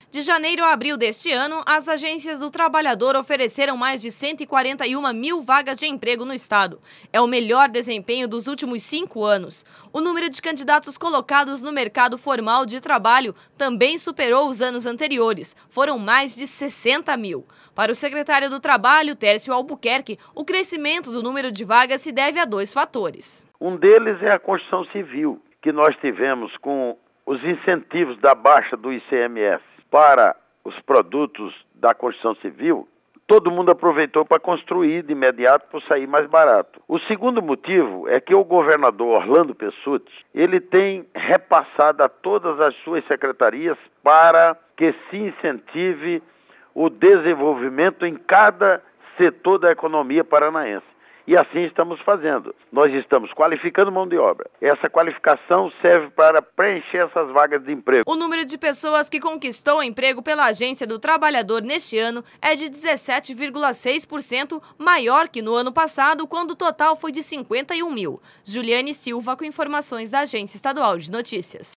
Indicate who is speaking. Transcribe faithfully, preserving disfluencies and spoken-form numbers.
Speaker 1: De janeiro a abril deste ano, as agências do trabalhador ofereceram mais de cento e quarenta e uma mil vagas de emprego no estado. É o melhor desempenho dos últimos cinco anos. O número de candidatos colocados no mercado formal de trabalho também superou os anos anteriores. Foram mais de sessenta mil. Para o secretário do Trabalho, Tércio Albuquerque, o crescimento do número de vagas se deve a dois fatores.
Speaker 2: Um deles é a construção civil, que nós tivemos com os incentivos da baixa do I C M S para os produtos da construção civil. Todo mundo aproveitou para construir de imediato por sair mais barato. O segundo motivo é que o governador Orlando Pessutti, ele tem repassado a todas as suas secretarias para que se incentive o desenvolvimento em cada setor da economia paranaense. E assim estamos fazendo. Nós estamos qualificando mão de obra. Essa qualificação serve para preencher essas vagas de emprego.
Speaker 1: O número de pessoas que conquistou emprego pela Agência do Trabalhador neste ano é de dezessete vírgula seis por cento, maior que no ano passado, quando o total foi de cinquenta e um mil. Juliane Silva, com informações da Agência Estadual de Notícias.